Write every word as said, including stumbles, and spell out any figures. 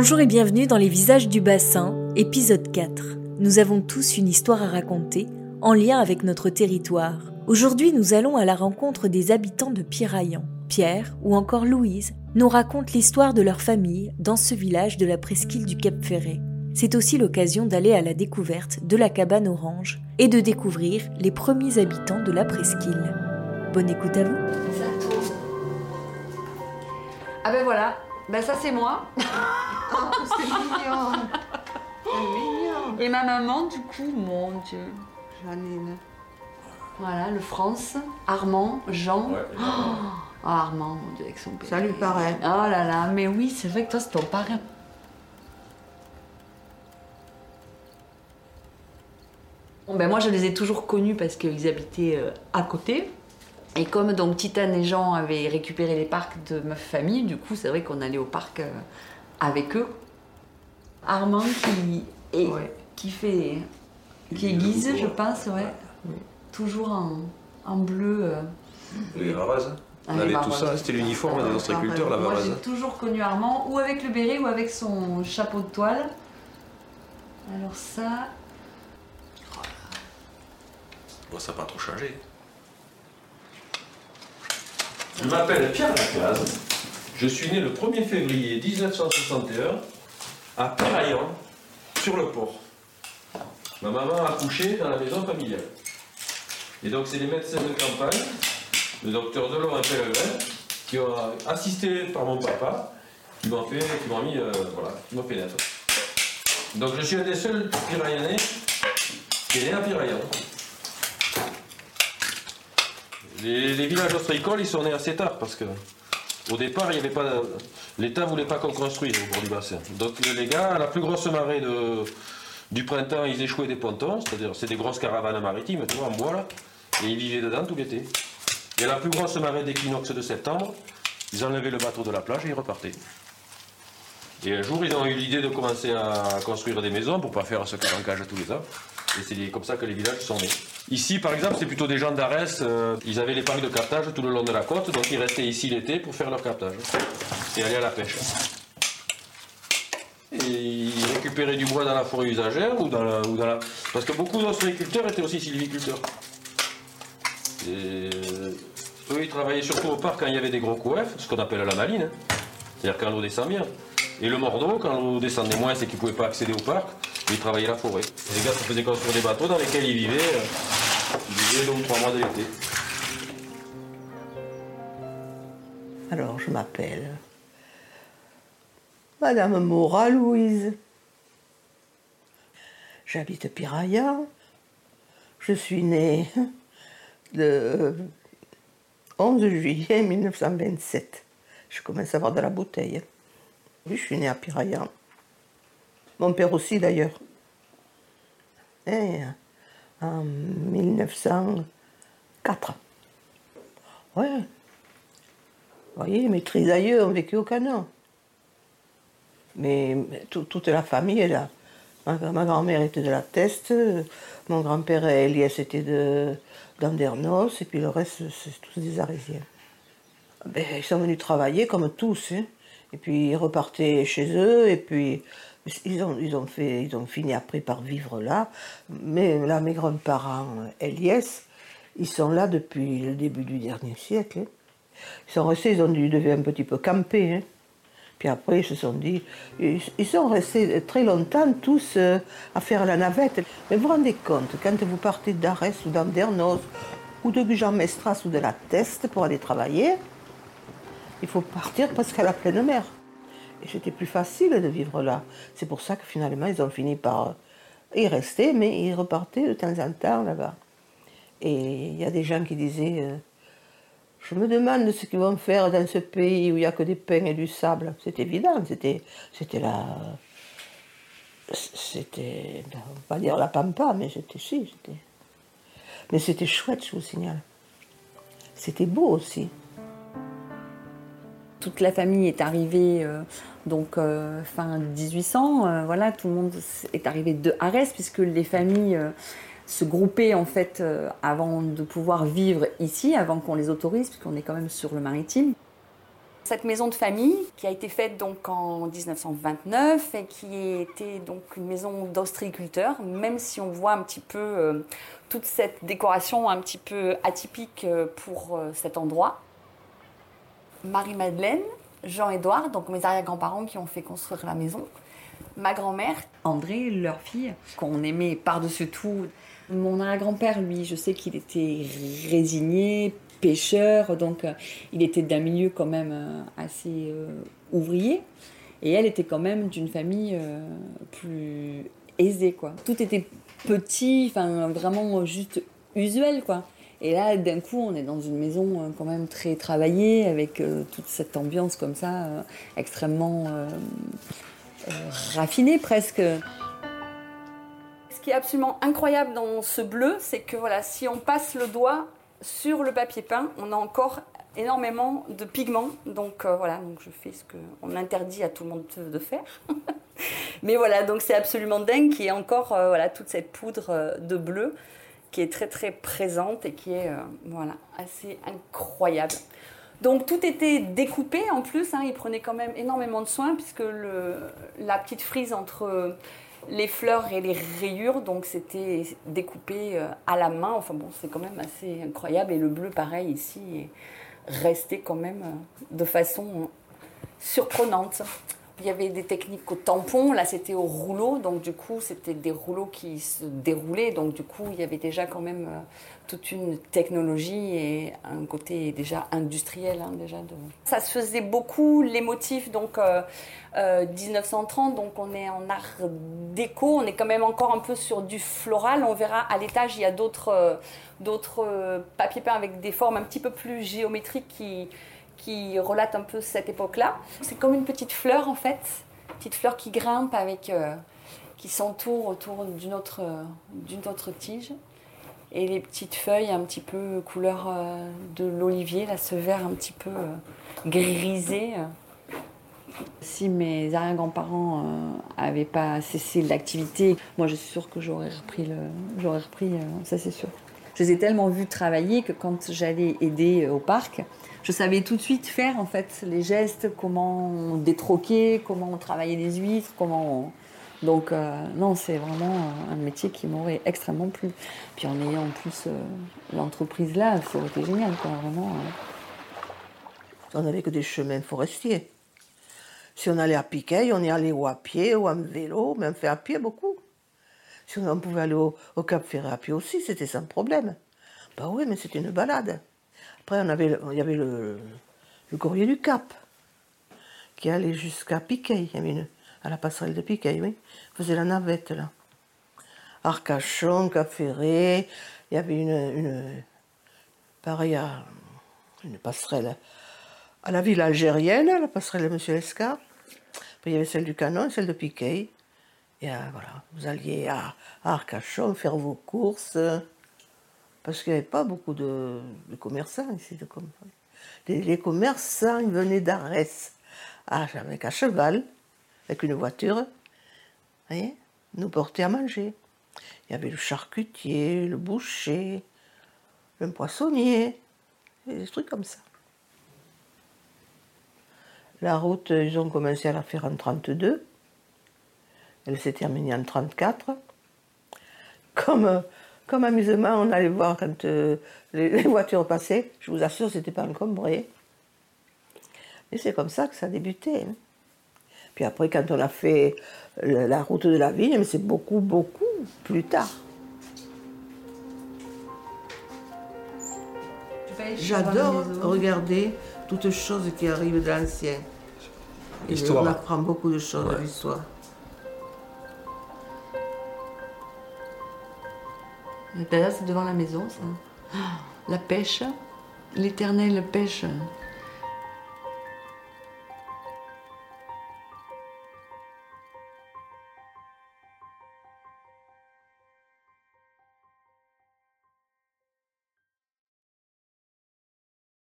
Bonjour et bienvenue dans Les Visages du Bassin, épisode quatre. Nous avons tous une histoire à raconter, en lien avec notre territoire. Aujourd'hui, nous allons à la rencontre des habitants de Piraillan. Pierre, ou encore Louise, nous racontent l'histoire de leur famille dans ce village de la presqu'île du Cap Ferret. C'est aussi l'occasion d'aller à la découverte de la cabane orange et de découvrir les premiers habitants de la presqu'île. Bonne écoute à vous. Ça tourne. Ah ben voilà, ben ça c'est moi. Oh, c'est mignon. C'est mignon. Et ma maman du coup, mon Dieu. Janine. Voilà, le France, Armand, Jean. Ouais, Oh, oh, Armand, mon Dieu, avec son bébé. Ça lui paraît. Oh là là, mais oui, c'est vrai que toi c'est ton parrain. Bon, ben moi je les ai toujours connus parce qu'ils habitaient euh, à côté. Et comme donc Titane et Jean avaient récupéré les parcs de ma famille, du coup c'est vrai qu'on allait au parc euh, avec eux. Armand qui, est, Ouais. qui fait, qui Il aiguise, est je pense, ouais. Oui. Toujours en, en bleu. Euh, Les Varazes. Ah, On les avait Varazes. tout ça, c'était l'uniforme des ostréiculteurs, la Moi Varase. j'ai toujours connu Armand ou avec le béret ou avec son chapeau de toile. Alors ça, Bon, ça n'a pas trop changé. Je m'appelle Pierre Laclase. Je suis né le premier février dix-neuf cent soixante et un à Piraillan, sur le port. Ma maman a accouché dans la maison familiale. Et donc c'est les médecins de campagne, le docteur Delon et Pellegrin, qui ont assisté par mon papa, qui m'ont fait, qui m'ont mis, euh, voilà, qui m'ont fait naître. Donc je suis un des seuls Piraillanais qui est né à Piraillan. Les, les villages ostréicoles, ils sont nés assez tard parce que au départ, il y avait pas, l'État ne voulait pas qu'on construise au bord du bassin. Donc les gars, à la plus grosse marée de, du printemps, ils échouaient des pontons, c'est-à-dire c'est des grosses caravanes maritimes, tu vois, en bois là, et ils vivaient dedans tout l'été. Et à la plus grosse marée d'équinoxe de septembre, ils enlevaient le bateau de la plage et ils repartaient. Et un jour, ils ont eu l'idée de commencer à construire des maisons pour ne pas faire ce carancage tous les ans. Et c'est comme ça que les villages sont nés. Ici, par exemple, c'est plutôt des gens d'Arès. Euh, ils avaient les parcs de captage tout le long de la côte, donc ils restaient ici l'été pour faire leur captage. Et aller à la pêche. Et ils récupéraient du bois dans la forêt usagère ou dans la... Ou dans la... Parce que beaucoup d'ostréiculteurs étaient aussi sylviculteurs. Et eux, ils travaillaient surtout au parc quand il y avait des gros couefs, ce qu'on appelle la maline. Hein. C'est-à-dire quand l'eau descend bien. Et le mordeau, quand l'eau descendait moins, c'est qu'ils ne pouvaient pas accéder au parc. Ils travaillaient la forêt. Et les gars se faisaient construire des bateaux dans lesquels ils vivaient, euh, ils vivaient deux ou trois mois de l'été. Alors, je m'appelle Madame Mora Louise. J'habite Piraillan. Je suis née le onze juillet mille neuf cent vingt-sept. Je commence à avoir de la bouteille. Oui, je suis née à Piraillan. Mon père aussi, d'ailleurs. Et en mille neuf cent quatre. Ouais. Vous voyez, mes trisaïeux ont vécu au canon. Mais, mais tout, toute la famille est là. Ma, ma grand-mère était de la Teste, mon grand-père Elias était de d'Andernos, et puis le reste, c'est tous des Arésiens. Ben, ils sont venus travailler comme tous, hein. Et puis ils repartaient chez eux, et puis ils ont, ils ont, fait, ils ont fini après par vivre là. Mais là, mes grands-parents, Elias, ils sont là depuis le début du dernier siècle. Hein. Ils sont restés, ils ont dû devoir un petit peu camper. Hein. Puis après, ils se sont dit, ils, ils sont restés très longtemps tous euh, à faire la navette. Mais vous vous rendez compte, quand vous partez d'Arès ou d'Andernos, ou de Gujan-Mestras ou de la Teste pour aller travailler, il faut partir presque à la pleine mer. Et c'était plus facile de vivre là. C'est pour ça que finalement, ils ont fini par y rester, mais ils repartaient de temps en temps là-bas. Et il y a des gens qui disaient, euh, je me demande ce qu'ils vont faire dans ce pays où il n'y a que des pins et du sable. C'est évident, c'était, c'était la... C'était, on va pas dire la pampa, mais c'était si, c'était... Mais c'était chouette, je vous signale. C'était beau aussi. toute la famille est arrivée euh, donc euh, fin dix-huit cents. Euh, voilà, tout le monde est arrivé de Arès puisque les familles euh, se groupaient en fait euh, avant de pouvoir vivre ici, avant qu'on les autorise, puisqu'on est quand même sur le maritime. Cette maison de famille qui a été faite donc en dix-neuf cent vingt-neuf et qui était donc une maison d'ostréiculteurs, même si on voit un petit peu euh, toute cette décoration un petit peu atypique pour euh, cet endroit. Marie-Madeleine, Jean-Édouard, donc mes arrière-grands-parents qui ont fait construire la maison. Ma grand-mère, André, leur fille, qu'on aimait par-dessus tout. Mon arrière-grand-père, lui, je sais qu'il était résigné, pêcheur, donc euh, il était d'un milieu quand même euh, assez euh, ouvrier. Et elle était quand même d'une famille euh, plus aisée, quoi. Tout était petit, enfin vraiment juste usuel, quoi. Et là, d'un coup, on est dans une maison euh, quand même très travaillée, avec euh, toute cette ambiance comme ça, euh, extrêmement euh, euh, raffinée presque. Ce qui est absolument incroyable dans ce bleu, c'est que voilà, si on passe le doigt sur le papier peint, on a encore énormément de pigments. Donc euh, voilà, donc je fais ce qu'on interdit à tout le monde de faire. Mais voilà, donc c'est absolument dingue qu'il y ait encore euh, voilà, toute cette poudre euh, de bleu qui est très très présente et qui est euh, voilà, assez incroyable. Donc tout était découpé en plus, hein, ils prenaient quand même énormément de soin puisque le, la petite frise entre les fleurs et les rayures, donc c'était découpé à la main. Enfin bon, c'est quand même assez incroyable. Et le bleu, pareil, ici, est resté quand même de façon surprenante. Il y avait des techniques au tampon, là c'était au rouleau, donc du coup c'était des rouleaux qui se déroulaient, donc du coup il y avait déjà quand même euh, toute une technologie et un côté déjà industriel. Hein, déjà de... Ça se faisait beaucoup, les motifs, donc euh, euh, dix-neuf cent trente, donc on est en art déco, on est quand même encore un peu sur du floral. On verra à l'étage, il y a d'autres, euh, d'autres euh, papiers peints avec des formes un petit peu plus géométriques qui... qui relate un peu cette époque-là. C'est comme une petite fleur en fait, une petite fleur qui grimpe, avec, euh, qui s'entoure autour d'une autre, euh, d'une autre tige. Et les petites feuilles un petit peu couleur euh, de l'olivier, là, ce vert un petit peu euh, grisé. Si mes arrière-grands-parents n'avaient euh, pas cessé l'activité, moi je suis sûre que j'aurais repris, le, j'aurais repris euh, ça c'est sûr. Je les ai tellement vus travailler que quand j'allais aider au parc, je savais tout de suite faire en fait les gestes, comment on détroquait, comment on travaillait les huîtres, comment on... Donc euh, non, c'est vraiment un métier qui m'aurait extrêmement plu. Puis en ayant en plus euh, l'entreprise là, ça aurait été génial, quoi, vraiment. Euh... On n'avait que des chemins forestiers. Si on allait à Piquet, on y allait ou à pied ou en vélo, même fait à pied beaucoup. Si on pouvait aller au, au Cap Ferré à pied aussi, c'était sans problème. Bah oui, mais c'était une balade. Après, on avait, il y avait le, le courrier du Cap, qui allait jusqu'à Piquet. Il y avait une, à la passerelle de Piquet, oui. On faisait la navette, là. Arcachon, Cap Ferré. Il y avait une, une pareil à, une passerelle à la ville algérienne, la passerelle de Monsieur Lescar. Puis il y avait celle du Canon et celle de Piquet. Et euh, voilà, vous alliez à, à Arcachon faire vos courses. Parce qu'il n'y avait pas beaucoup de, de commerçants ici. De com... les, les commerçants, ils venaient d'Arès, avec un cheval, avec une voiture, vous voyez, nous porter à manger. Il y avait le charcutier, le boucher, le poissonnier, et des trucs comme ça. La route, ils ont commencé à la faire en trente-deux. Elle s'est terminée en trente-quatre. Comme... Comme amusement, on allait voir quand euh, les, les voitures passaient. Je vous assure, c'était pas encombré. Et c'est comme ça que ça a débuté. Hein. Puis après, quand on a fait le, la route de la vigne, mais c'est beaucoup, beaucoup plus tard. J'adore regarder toutes choses qui arrivent de l'ancien. On apprend beaucoup de choses ouais. de l'histoire. Là, c'est devant la maison, ça. La pêche, l'éternelle pêche